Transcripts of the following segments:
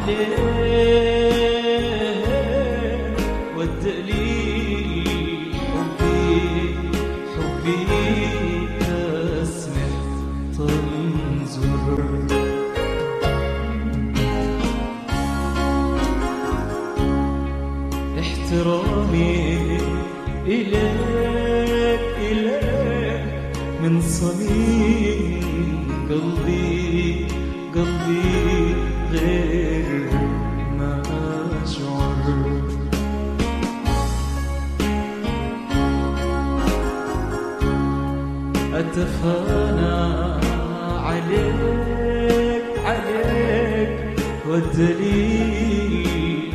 عليه والدليل حبي تسمح تنظر احترامي إليك من صميم قلبي غير ما أشعر أتفانى عليك والدليل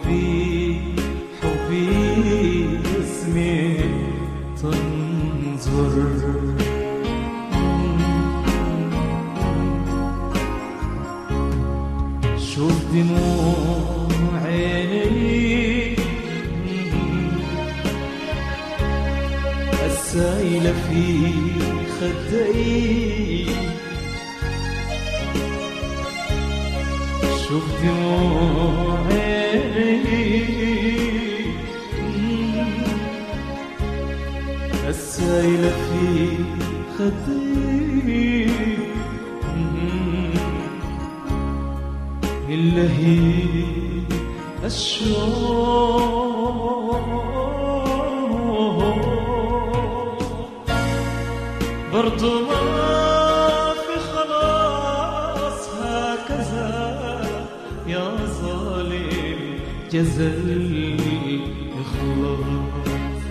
حبي اسمي تنظر شوف دموع عيني السايلة في خدي شوف دموع عيني السايلة في خدي اللهيب الشوق برضو ما في خلاص هكذا يا ظالم جزل إخلاص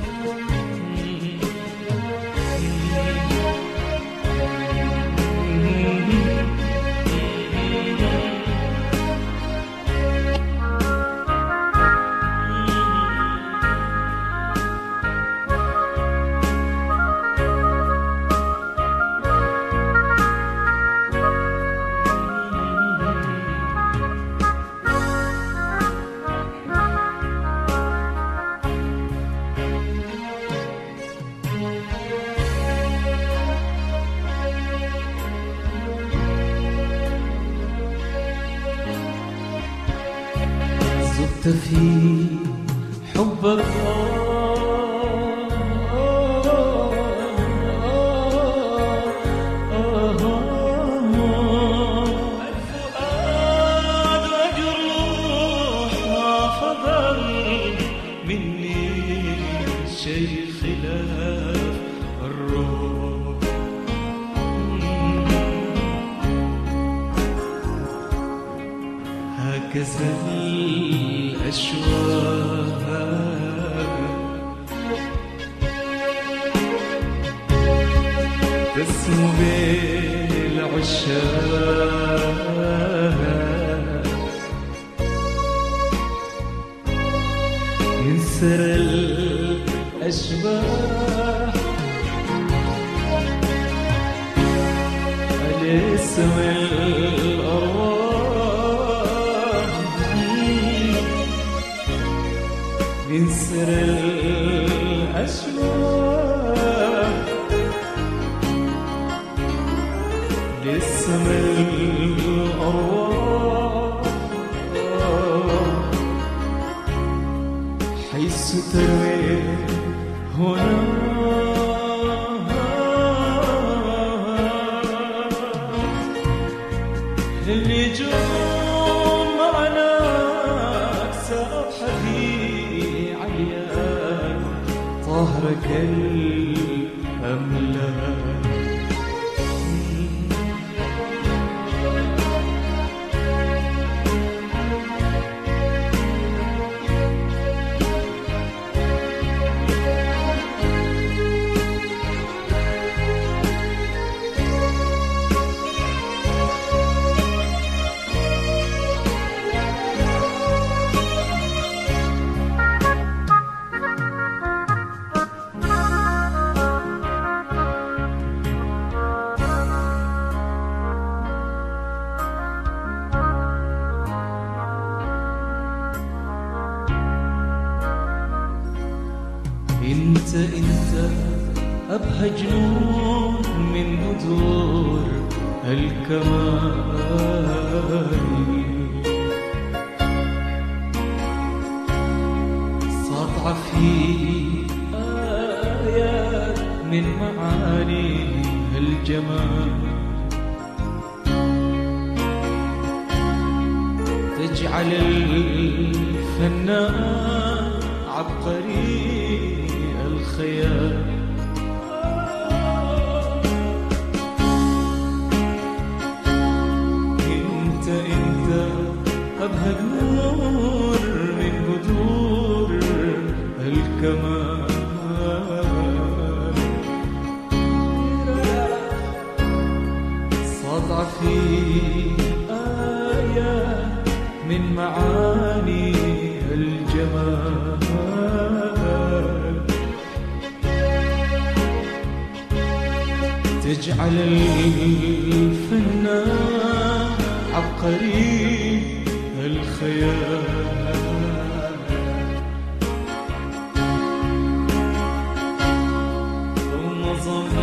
في حبك الفؤاد وجروح ما فضل مني شيء خلاف الروح هكذا الأشواق تسمو بالعشاق ينسر الأشباح الاسم الأرواح ينسر الأشباح الاسم الأرواح حيث تروي هنا النجوم معناك سأبحثي عيان طهرك الأملاك انت ابهى جنون من بدور الكمال من معاني الجمال تجعل الفنان عبقري الخيال. انت ابهى نور من بدور الكمال، ساطع في آية من معاني الجمال تجعل الفنان عبقري الخيال. ونظم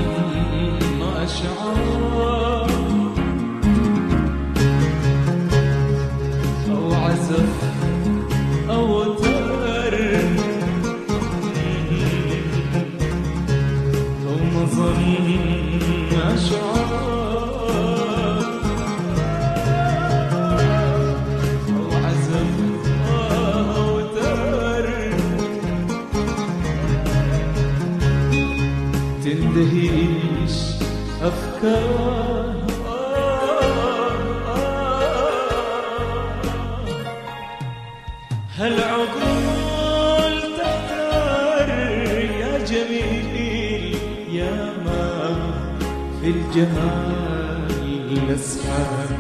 أشعار أو عزف أو ترن أو نظم أشعار أو عزف أو ترن تندهيش أفكار هالعقول تحتار يا جميل يا ما في الجمال أسحار.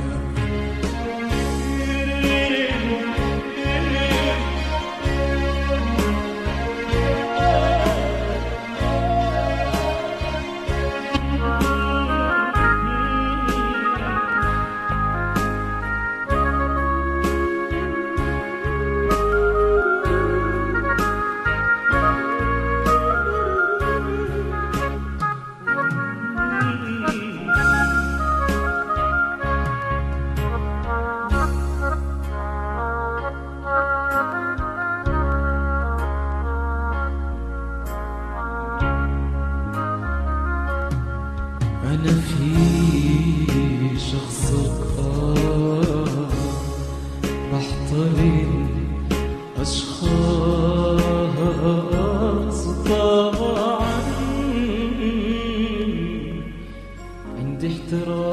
أنا في شخصك بحتضن أشخاص طبعا عندي احترام